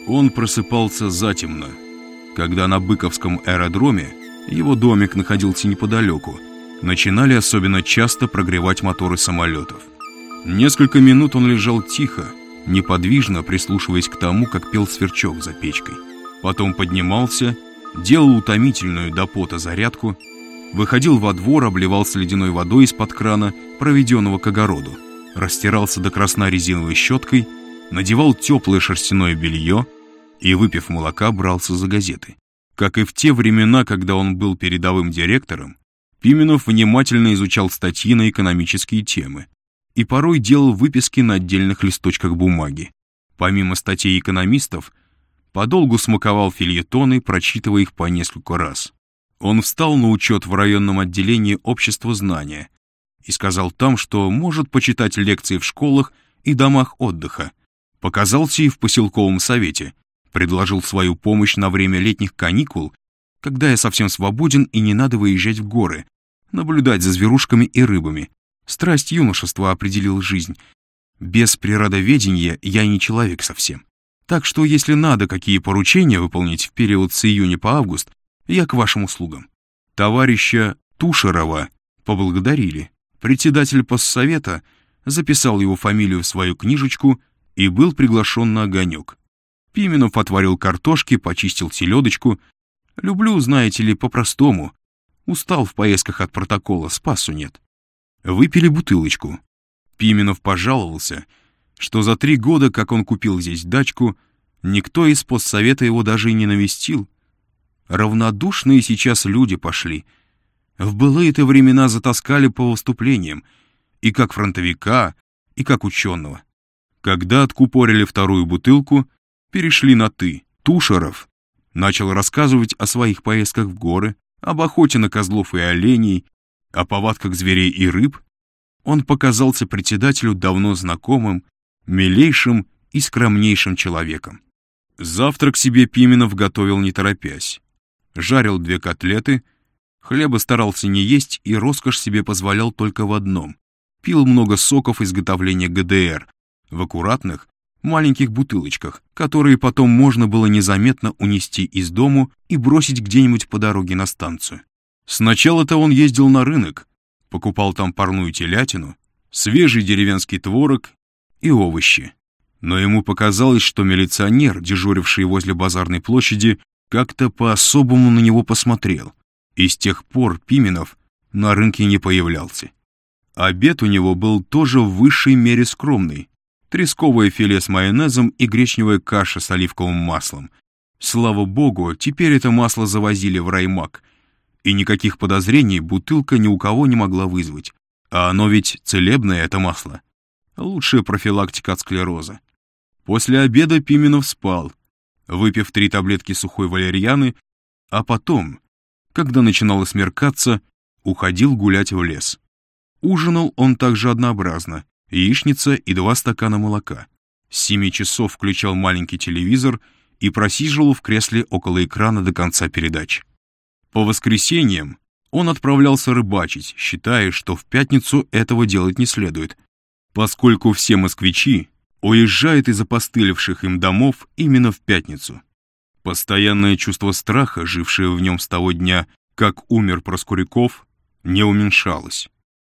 Он просыпался затемно, когда на Быковском аэродроме, его домик находился неподалеку, начинали особенно часто прогревать моторы самолетов. Несколько минут он лежал тихо, неподвижно прислушиваясь к тому, как пел сверчок за печкой. Потом поднимался, делал утомительную до пота зарядку, выходил во двор, обливался ледяной водой из-под крана, проведенного к огороду, растирался до красна резиновой щеткой, надевал теплое шерстяное белье и, выпив молока, брался за газеты. Как и в те времена, когда он был передовым директором, Пименов внимательно изучал статьи на экономические темы и порой делал выписки на отдельных листочках бумаги. Помимо статей экономистов, подолгу смаковал фельетоны, прочитывая их по несколько раз. Он встал на учет в районном отделении общества знания и сказал там, что может почитать лекции в школах и домах отдыха. Показался и в поселковом совете, предложил свою помощь на время летних каникул, когда я совсем свободен и не надо выезжать в горы, наблюдать за зверушками и рыбами. Страсть юношества определил жизнь. Без природоведения я не человек совсем. Так что, если надо какие поручения выполнить в период с июня по август, я к вашим услугам. Товарища Тушерова поблагодарили. Председатель постсовета записал его фамилию в свою книжечку и был приглашен на огонек. Пименов отварил картошки, почистил селедочку. Люблю, знаете ли, по-простому. Устал в поездках от протокола, спасу нет. Выпили бутылочку. Пименов пожаловался, что за 3 года, как он купил здесь дачку, никто из постсовета его даже и не навестил. Равнодушные сейчас люди пошли. В былые-то времена затаскали по выступлениям, и как фронтовика, и как ученого. Когда откупорили 2-ю бутылку, перешли на «ты». Тушеров начал рассказывать о своих поездках в горы, об охоте на козлов и оленей, о повадках зверей и рыб. Он показался председателю давно знакомым, милейшим и скромнейшим человеком. Завтрак себе Пименов готовил не торопясь. Жарил 2 котлеты, хлеба старался не есть и роскошь себе позволял только в одном. Пил много соков изготовления ГДР в аккуратных, маленьких бутылочках, которые потом можно было незаметно унести из дому и бросить где-нибудь по дороге на станцию. Сначала-то он ездил на рынок, покупал там парную телятину, свежий деревенский творог и овощи. Но ему показалось, что милиционер, дежуривший возле базарной площади, как-то по-особому на него посмотрел, и с тех пор Пименов на рынке не появлялся. Обед у него был тоже в высшей мере скромный. Тресковое филе с майонезом и гречневая каша с оливковым маслом. Слава богу, теперь это масло завозили в раймаг, и никаких подозрений бутылка ни у кого не могла вызвать. А оно ведь целебное, это масло. Лучшая профилактика от склероза. После обеда Пименов спал, выпив 3 таблетки сухой валерьяны, а потом, когда начинало смеркаться, уходил гулять в лес. Ужинал он также однообразно: яичница и 2 стакана молока. С 7 часов включал маленький телевизор и просиживал в кресле около экрана до конца передач. По воскресеньям он отправлялся рыбачить, считая, что в пятницу этого делать не следует, поскольку все москвичи уезжают из опостылевших им домов именно в пятницу. Постоянное чувство страха, жившее в нем с того дня, как умер Проскуряков, не уменьшалось.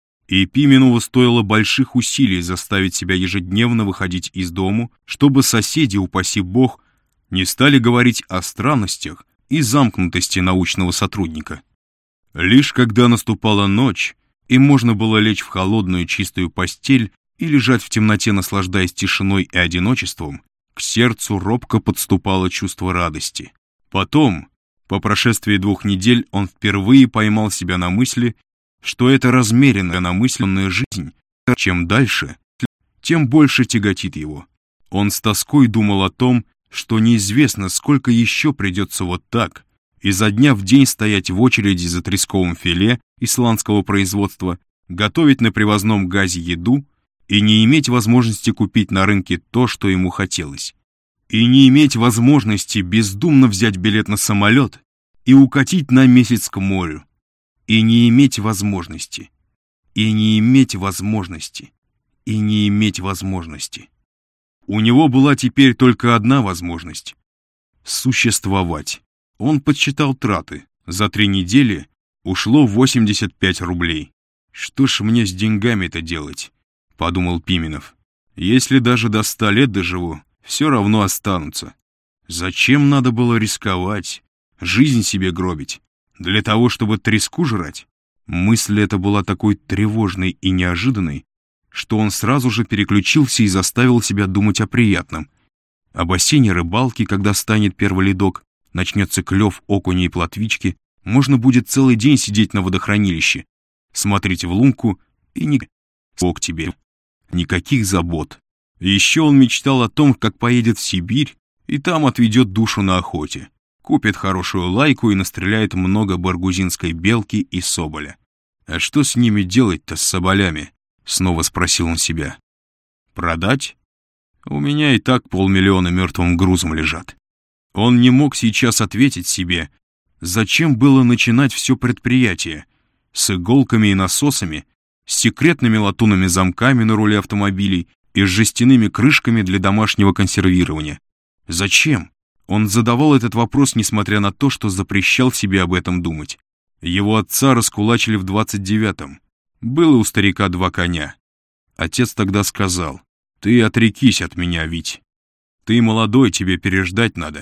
И Пименову стоило больших усилий заставить себя ежедневно выходить из дому, чтобы соседи, упаси бог, не стали говорить о странностях и замкнутости научного сотрудника. Лишь когда наступала ночь, и можно было лечь в холодную чистую постель и лежать в темноте, наслаждаясь тишиной и одиночеством, к сердцу робко подступало чувство радости. Потом, по прошествии 2 недель, он впервые поймал себя на мысли, что эта размеренная намысленная жизнь, чем дальше, тем больше тяготит его. Он с тоской думал о том, что неизвестно, сколько еще придется вот так, изо дня в день стоять в очереди за тресковым филе исландского производства, готовить на привозном газе еду и не иметь возможности купить на рынке то, что ему хотелось. И не иметь возможности бездумно взять билет на самолет и укатить на месяц к морю. И не иметь возможности, и не иметь возможности, и не иметь возможности. У него была теперь только одна возможность — существовать. Он подсчитал траты. За 3 недели ушло 85 рублей. «Что ж мне с деньгами-то делать?» — подумал Пименов. «Если даже до 100 лет доживу, все равно останутся. Зачем надо было рисковать, жизнь себе гробить? Для того, чтобы треску жрать?» Мысль эта была такой тревожной и неожиданной, что он сразу же переключился и заставил себя думать о приятном. Об осенней рыбалке, когда станет первый ледок, начнется клев окуня и плотвички, можно будет целый день сидеть на водохранилище, смотреть в лунку и к тебе. Никаких забот. Еще он мечтал о том, как поедет в Сибирь и там отведет душу на охоте, купит хорошую лайку и настреляет много баргузинской белки и соболя. «А что с ними делать-то, с соболями?» — снова спросил он себя. «Продать? У меня и так 500 000 мертвым грузом лежат». Он не мог сейчас ответить себе, зачем было начинать все предприятие с иголками и насосами, с секретными латунными замками на руле автомобилей и с жестяными крышками для домашнего консервирования. Зачем? Он задавал этот вопрос, несмотря на то, что запрещал себе об этом думать. Его отца раскулачили в 29-м. Было у старика 2 коня. Отец тогда сказал: «Ты отрекись от меня, Вить. Ты молодой, тебе переждать надо».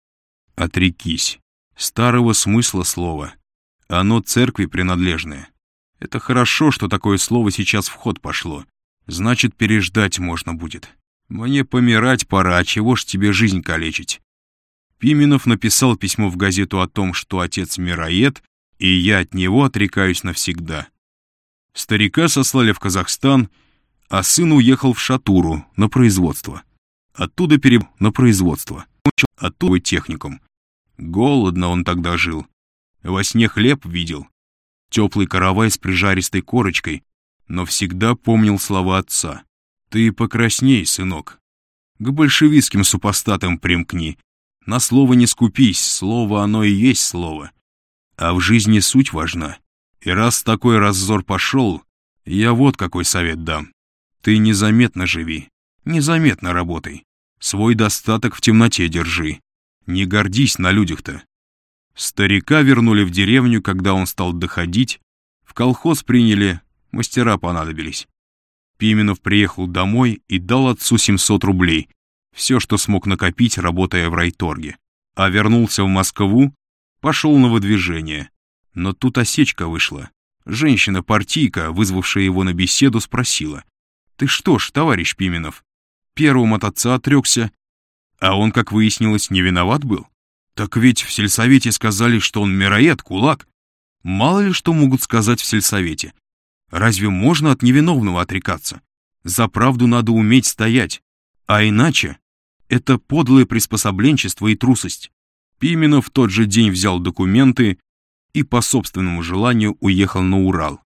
Отрекись. Старого смысла слова. Оно церкви принадлежное. Это хорошо, что такое слово сейчас в ход пошло. Значит, переждать можно будет. Мне помирать пора, а чего ж тебе жизнь калечить? Пименов написал письмо в газету о том, что отец мироед, и я от него отрекаюсь навсегда. Старика сослали в Казахстан, а сын уехал в Шатуру на производство. Оттуда на производство. Оттуда техникум. Голодно он тогда жил. Во сне хлеб видел. Теплый каравай с прижаристой корочкой, но всегда помнил слова отца. «Ты покрасней, сынок. К большевистским супостатам примкни. На слово не скупись, слово оно и есть слово. А в жизни суть важна. И раз такой раззор пошел, я вот какой совет дам. Ты незаметно живи, незаметно работай. Свой достаток в темноте держи. Не гордись на людях-то». Старика вернули в деревню, когда он стал доходить. В колхоз приняли, мастера понадобились. Пименов приехал домой и дал отцу 700 рублей. Все, что смог накопить, работая в райторге. А вернулся в Москву, пошел на выдвижение. Но тут осечка вышла. Женщина-партийка, вызвавшая его на беседу, спросила: «Ты что ж, товарищ Пименов, первым от отца отрекся, а он, как выяснилось, не виноват был? Так ведь в сельсовете сказали, что он мироед, кулак. Мало ли что могут сказать в сельсовете. Разве можно от невиновного отрекаться? За правду надо уметь стоять. А иначе это подлое приспособленчество и трусость». Пименов в тот же день взял документы и по собственному желанию уехал на Урал.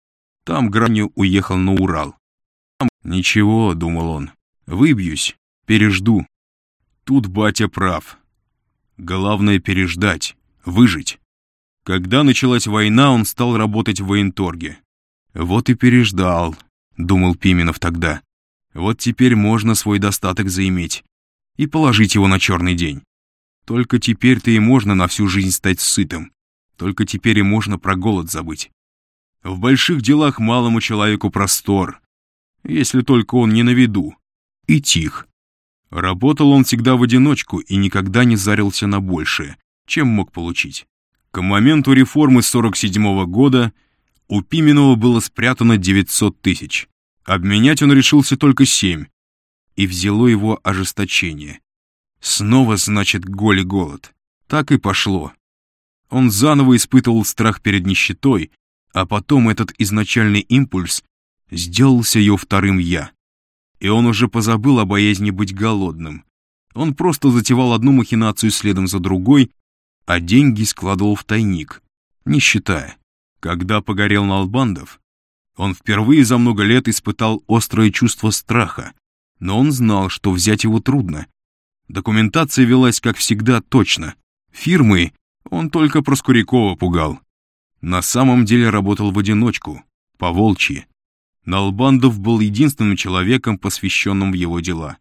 «Ничего», — думал он, — «выбьюсь, пережду». Тут батя прав. Главное переждать, выжить. Когда началась война, он стал работать в военторге. «Вот и переждал», — думал Пименов тогда. «Вот теперь можно свой достаток заиметь и положить его на черный день. Только теперь-то и можно на всю жизнь стать сытым. Только теперь и можно про голод забыть. В больших делах малому человеку простор, если только он не на виду и тих». Работал он всегда в одиночку и никогда не зарился на большее, чем мог получить. К моменту реформы 47-го года у Пименова было спрятано 900 тысяч. Обменять он решился только 7, и взяло его ожесточение. Снова, значит, голь и голод. Так и пошло. Он заново испытывал страх перед нищетой, а потом этот изначальный импульс сделался ее вторым «я». И он уже позабыл о боязни быть голодным. Он просто затевал одну махинацию следом за другой, а деньги складывал в тайник, не считая. Когда погорел Налбандов, он впервые за много лет испытал острое чувство страха, но он знал, что взять его трудно. Документация велась, как всегда, точно. Фирмы он только Проскурякова пугал. На самом деле работал в одиночку, по-волчьи. Налбандов был единственным человеком, посвященным в его дела.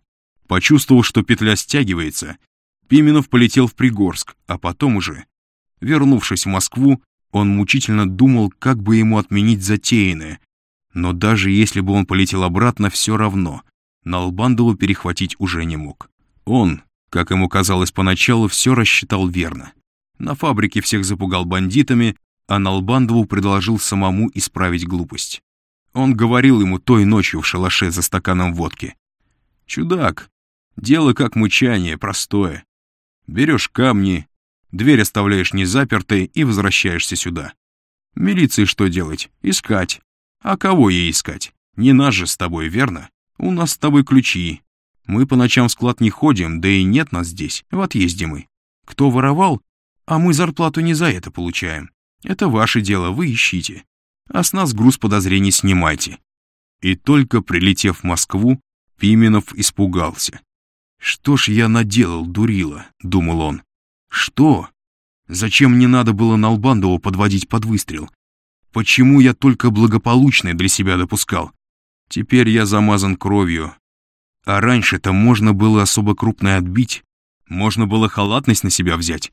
Почувствовав, что петля стягивается, Пименов полетел в Пригорск, а потом уже, вернувшись в Москву, он мучительно думал, как бы ему отменить затеянное. Но даже если бы он полетел обратно, все равно Налбандову перехватить уже не мог. Он, как ему казалось поначалу, все рассчитал верно. На фабрике всех запугал бандитами, а Налбандову предложил самому исправить глупость. Он говорил ему той ночью в шалаше за стаканом водки: «Чудак, дело как мычание, простое. Берешь камни, дверь оставляешь незапертой и возвращаешься сюда. Милиции что делать? Искать. А кого ей искать? Не нас же с тобой, верно? У нас с тобой ключи. Мы по ночам в склад не ходим, да и нет нас здесь, в отъезде мы. Кто воровал? А мы зарплату не за это получаем. Это ваше дело, вы ищите. А с нас груз подозрений снимайте». И только прилетев в Москву, Пименов испугался. «Что ж я наделал, дурила?» — думал он. «Что? Зачем мне надо было Налбандову подводить под выстрел? Почему я только благополучное для себя допускал? Теперь я замазан кровью. А раньше-то можно было особо крупное отбить, можно было халатность на себя взять.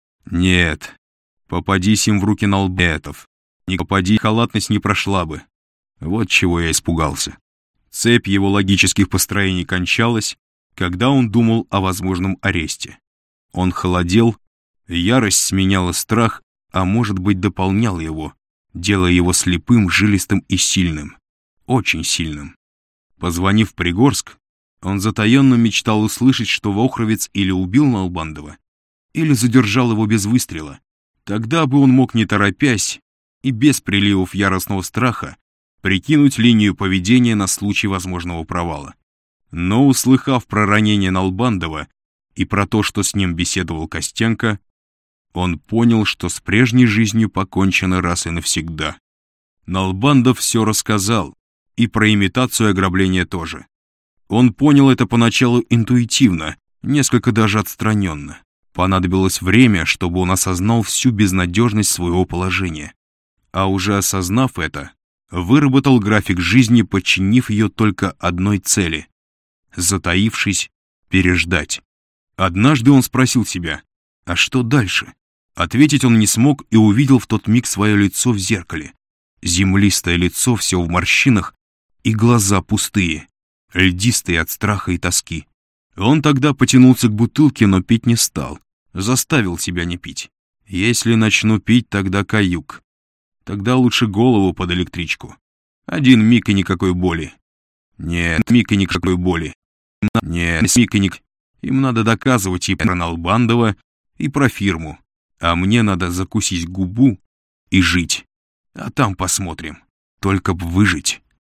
Нет, попадись им в руки налбетов, не попади, халатность не прошла бы. Вот чего я испугался». Цепь его логических построений кончалась, когда он думал о возможном аресте. Он холодел, ярость сменяла страх, а может быть дополняла его, делая его слепым, жилистым и сильным. Очень сильным. Позвонив в Пригорск, он затаенно мечтал услышать, что Вохровец или убил Налбандова, или задержал его без выстрела. Тогда бы он мог, не торопясь и без приливов яростного страха, прикинуть линию поведения на случай возможного провала. Но, услыхав про ранение Налбандова и про то, что с ним беседовал Костенко, он понял, что с прежней жизнью покончено раз и навсегда. Налбандов все рассказал, и про имитацию ограбления тоже. Он понял это поначалу интуитивно, несколько даже отстраненно. Понадобилось время, чтобы он осознал всю безнадежность своего положения. А уже осознав это, выработал график жизни, подчинив ее только одной цели — затаившись, переждать. Однажды он спросил себя: а что дальше? Ответить он не смог и увидел в тот миг свое лицо в зеркале. Землистое лицо, все в морщинах, и глаза пустые, льдистые от страха и тоски. Он тогда потянулся к бутылке, но пить не стал, заставил себя не пить. Если начну пить, тогда каюк. Тогда лучше голову под электричку. Один миг и никакой боли. Нет, миг и никакой боли. Нет, миг и ник... Им надо доказывать и про Налбандова, и про фирму. А мне надо закусить губу и жить. А там посмотрим. Только б выжить.